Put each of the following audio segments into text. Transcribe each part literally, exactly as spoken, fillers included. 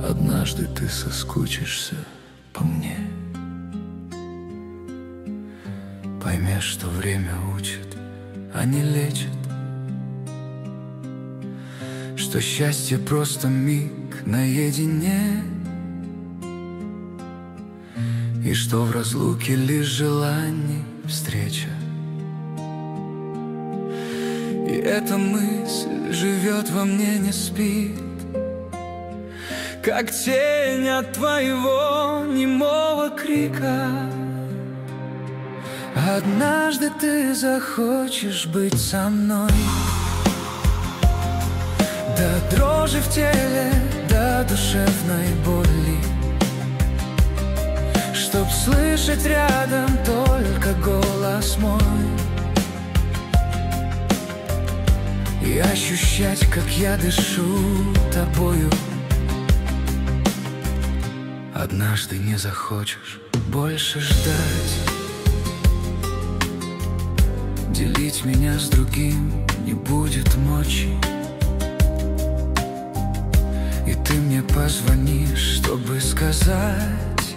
Однажды ты соскучишься по мне, поймешь, что время учит, а не лечит, что счастье просто миг наедине, и что в разлуке лишь желание встреча. И эта мысль живет во мне, не спит, как тень от твоего немого крика. Однажды ты захочешь быть со мной, до дрожи в теле, до душевной боли, чтоб слышать рядом только голос мой и ощущать, как я дышу тобою. Однажды не захочешь больше ждать, делить меня с другим не будет мочи, и ты мне позвонишь, чтобы сказать,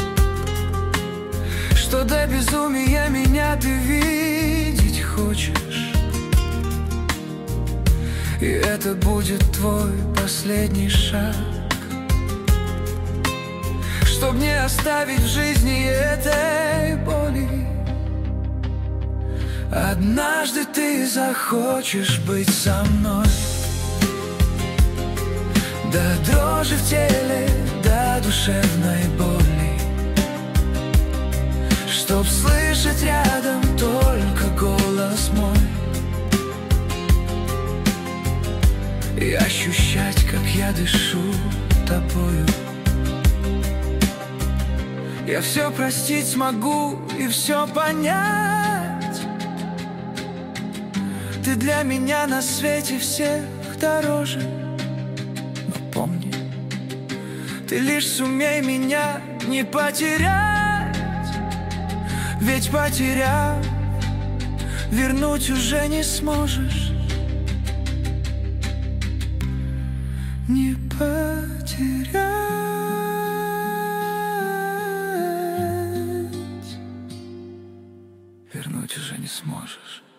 что до безумия меня ты видеть хочешь. И это будет твой последний шаг, чтоб не оставить в жизни этой боли. Однажды ты захочешь быть со мной, до дрожи в теле, до душевной боли, чтоб слышать рядом только голос мой и ощущать, как я дышу тобою. Я все простить смогу и все понять. Ты для меня на свете всех дороже. Но помни, ты лишь сумей меня не потерять, ведь потеряв, вернуть уже не сможешь. Не потерять, вернуть уже не сможешь.